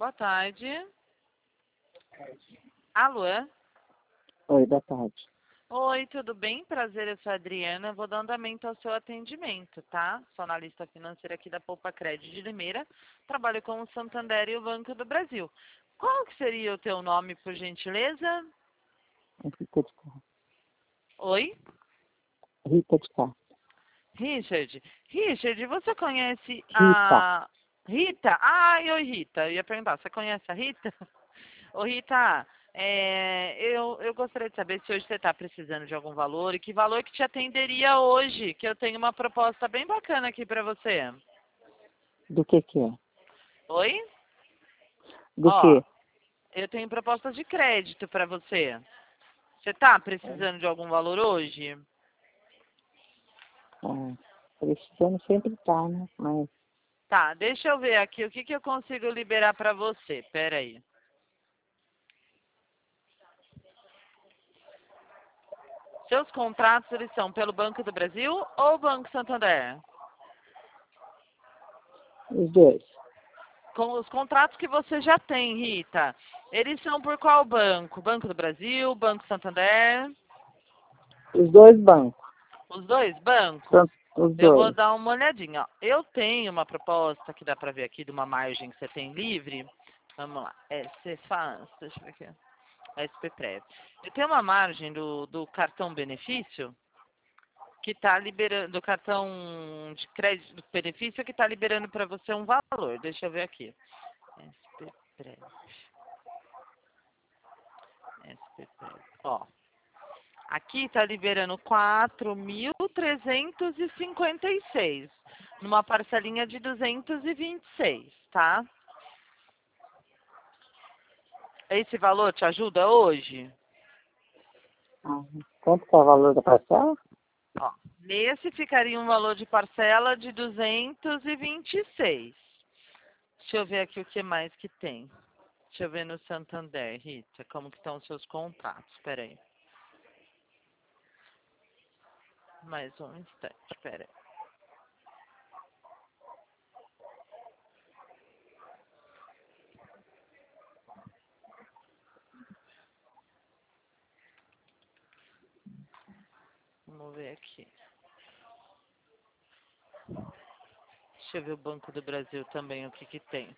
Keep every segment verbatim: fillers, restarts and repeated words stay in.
boa tarde. Alô? Oi, boa tarde. Oi, tudo bem? Prazer, eu sou a Adriana. Vou dar andamento ao seu atendimento, tá? Sou analista financeira aqui da Poupa Crédito de Limeira. Trabalho com o Santander e o Banco do Brasil. Qual que seria o teu nome, por gentileza? Rita de Castro. Oi? Rita de Castro. Richard. Richard, você conhece Rita. a... Rita? Ai, oi, Rita. Eu ia perguntar, você conhece a Rita? Ô, Rita, é, eu, eu gostaria de saber se hoje você está precisando de algum valor e que valor que te atenderia hoje, que eu tenho uma proposta bem bacana aqui para você. Do que que é? Oi? Do Ó, que? eu tenho propostas de crédito para você. Você está precisando de algum valor hoje? Ah, precisando sempre tá, né? Mas Tá, deixa eu ver aqui o que, que eu consigo liberar para você. Pera aí. Seus contratos, eles são pelo Banco do Brasil ou Banco Santander? os dois. Com os contratos que você já tem, Rita, eles são por qual banco? Banco do Brasil, Banco Santander? Os dois bancos. Os dois bancos? São os Eu vou dois. dar uma olhadinha. Ó. Eu tenho uma proposta que dá para ver aqui de uma margem que você tem livre. Vamos lá. S P faz, deixa eu ver aqui. S P Prev. Eu tenho uma margem do, do cartão benefício que está liberando, do cartão de crédito do benefício que está liberando para você um valor. Deixa eu ver aqui. S P Prev. S P Prev. Ó. Aqui está liberando quatro mil trezentos e cinquenta e seis, numa parcelinha de duzentos e vinte e seis, tá? Esse valor te ajuda hoje? Ah, quanto que é o valor da parcela? Ó, nesse ficaria um valor de parcela de duzentos e vinte e seis. Deixa eu ver aqui o que mais que tem. Deixa eu ver no Santander, Rita, como que estão os seus contratos. Espera aí. Mais um instante, espera aí. Vamos ver aqui. Deixa eu ver o Banco do Brasil também, o que que tem.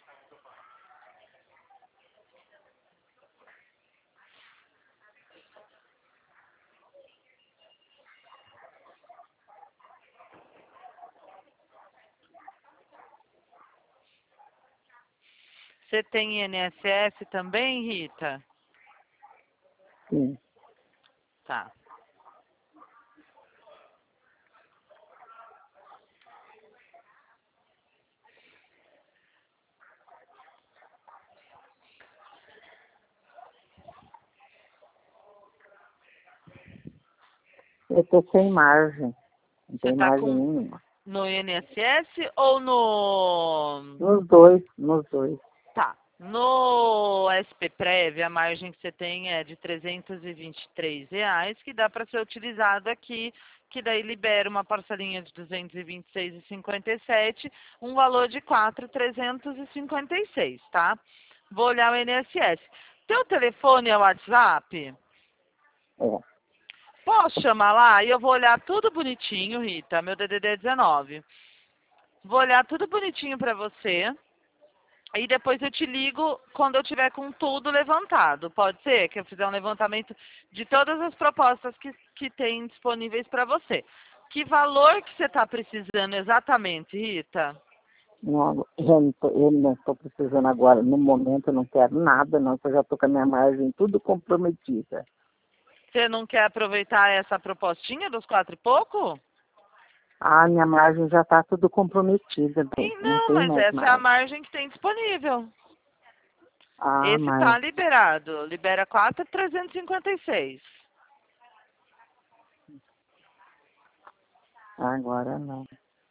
Você tem I N S S também, Rita? Sim. Tá. Eu tô sem margem. Não Você tem tá margem com nenhuma. no I N S S ou no... Nos dois, nos dois. Tá. No S P Prev, a margem que você tem é de trezentos e vinte e três reais, que dá para ser utilizado aqui, que daí libera uma parcelinha de duzentos e vinte e seis reais e cinquenta e sete, um valor de quatro mil trezentos e cinquenta e seis, tá? Vou olhar o I N S S. Teu telefone é o WhatsApp? É. Posso chamar lá e eu vou olhar tudo bonitinho, Rita, meu D D D é dezenove. Vou olhar tudo bonitinho para você. E depois eu te ligo quando eu tiver com tudo levantado. Pode ser que eu fizer um levantamento de todas as propostas que, que tem disponíveis para você. Que valor que você está precisando exatamente, Rita? Não, eu não tô, eu não estou precisando agora. No momento eu não quero nada, não, porque eu já estou com a minha margem tudo comprometida. Você não quer aproveitar essa propostinha dos quatro e pouco? Ah, minha margem já está tudo comprometida, bem. Ih, Não não, tem mas mais essa é a margem. margem que tem disponível. Ah, Esse mas está liberado. Libera quatro mil trezentos e cinquenta e seis. agora não.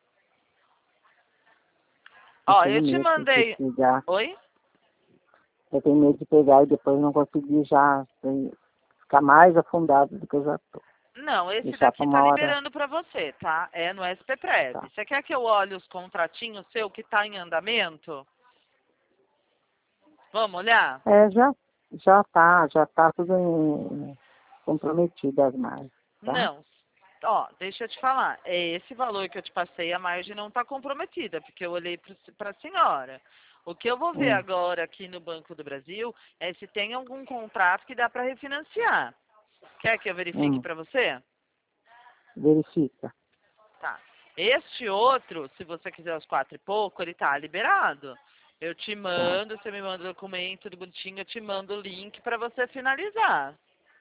Eu Ó, tenho eu te medo de mandei... pegar. Oi? Eu tenho medo de pegar e depois não conseguir já assim, ficar mais afundado do que eu já estou. Não, esse Deixar para daqui tá uma hora. liberando para você, tá? É no S P Prev. Tá. Você quer que eu olhe os contratinhos seu que tá em andamento? Vamos olhar? É, já, já tá, já tá tudo em, comprometido as margens, tá? Não. Ó, deixa eu te falar. É esse valor que eu te passei, a margem não está comprometida, porque eu olhei para a senhora. O que eu vou ver Hum, agora aqui no Banco do Brasil é se tem algum contrato que dá para refinanciar. Quer que eu verifique hum, para você? verifica. Tá. Este outro, se você quiser os quatro e pouco, ele tá liberado. Eu te Tá. mando, você me manda o documento, tudo bonitinho, eu te mando o link para você finalizar.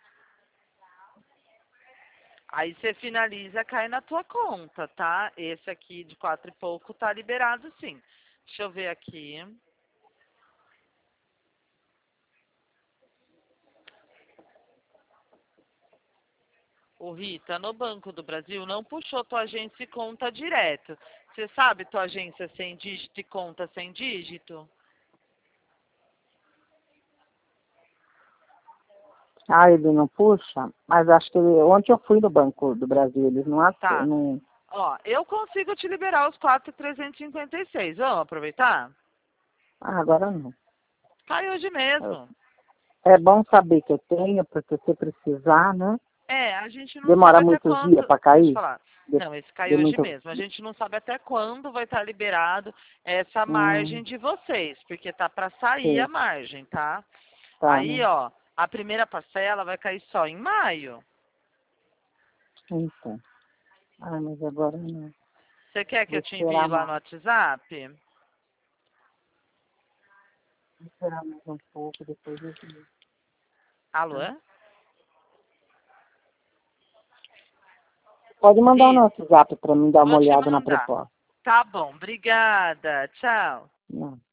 Aí você finaliza, cai na tua conta, tá? Esse aqui de quatro e pouco tá liberado sim. Deixa eu ver aqui. O Rita, no Banco do Brasil, não puxou tua agência e conta direto. Você sabe tua agência sem dígito e conta sem dígito? Ah, ele não puxa? Mas acho que ele, ontem eu fui no Banco do Brasil, eles não, ace- Tá. não. Ó, eu consigo te liberar os quatro mil trezentos e cinquenta e seis. Vamos aproveitar? Ah, agora não. Cai hoje mesmo. É bom saber que eu tenho, porque se precisar, né? É, a gente não Demora sabe até muitos dias quando. para Deixa eu cair? falar. De, Não, esse cai de hoje muito. mesmo. A gente não sabe até quando vai estar liberado essa Hum, margem de vocês, porque tá para sair a sei. margem, tá? Tá, Aí, né? ó, a primeira parcela vai cair só em maio. Então. Ah, mas agora não. Você quer que Vou eu te envie esperar lá no mais. WhatsApp? Vou esperar mais um pouco, depois eu vi. Alô? Tá? Pode mandar no Ri, WhatsApp para mim dar uma vou te olhada na mandar. proposta. Tá bom, obrigada. Tchau. Não.